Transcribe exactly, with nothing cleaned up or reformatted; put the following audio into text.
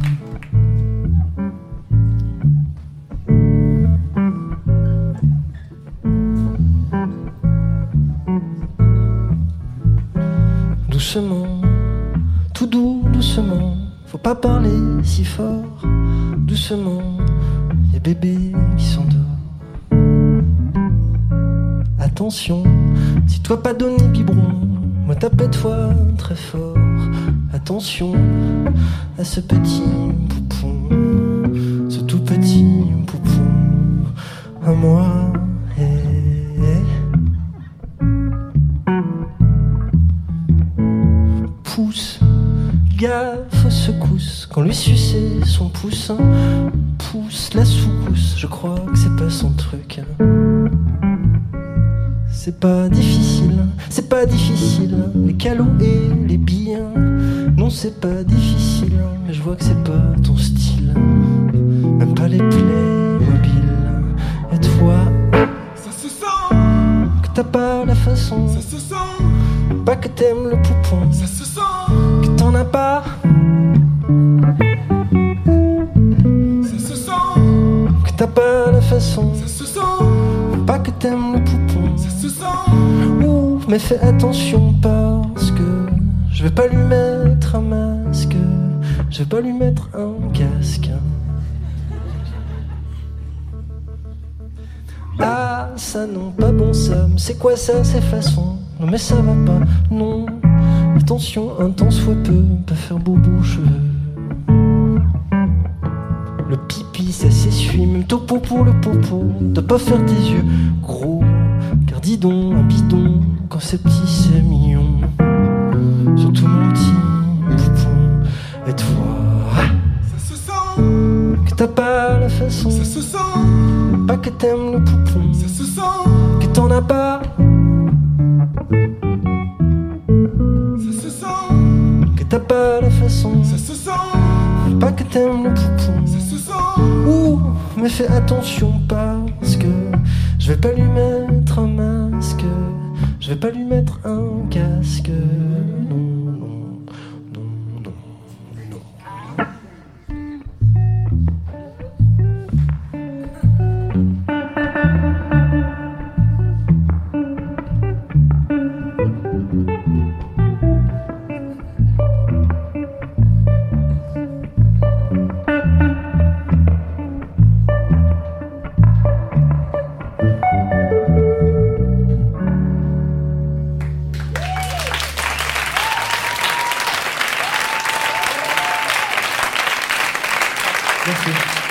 Doucement, tout doux, doucement, faut pas parler si fort. Doucement, y'a bébé qui s'endort. Attention, si toi pas donné biberon, moi tapette-toi très fort. Attention à ce petit poupon, ce tout petit poupon, à moi. Pousse, gaffe aux secousses, quand lui sucer son pouce, pousse la sous-cousse, je crois que c'est pas son truc. C'est pas difficile, c'est pas difficile, les calots et les billes. Non, c'est pas difficile, mais je vois que c'est pas ton style. Même pas les Playmobil. Et toi, ça se sent, que t'as pas la façon, ça se sent, pas que t'aimes le poupon, ça se sent, que t'en as pas, ça se sent, que t'as pas la façon, ça se sent, pas que t'aimes le poupon. ça se sent. Ouh, mais fais attention parce que je vais pas lui mettre un masque, je vais pas lui mettre un casque. Ah, ça non, pas bon ça, c'est quoi ça, ces façons? Non mais ça va pas, non. Attention, un temps soit peu, pas faire bobo aux cheveux. Le pipi, ça s'essuie, même topo pour le popo. De pas faire des yeux gros, car dis donc, un bidon, quand c'est petit c'est mignon. Surtout mon petit poupon, et toi, Ça se sent, que t'as pas la façon, ça se sent, pas que t'aimes le poupon, ça se sent, que t'en as pas, ça se sent, que t'as pas la façon, ça se sent, pas que t'aimes le poupon. ça se sent. Ouh, mais fais attention parce que je vais pas lui mettre un masque, je vais pas lui mettre un casque. Non, non, non, non, non. Merci.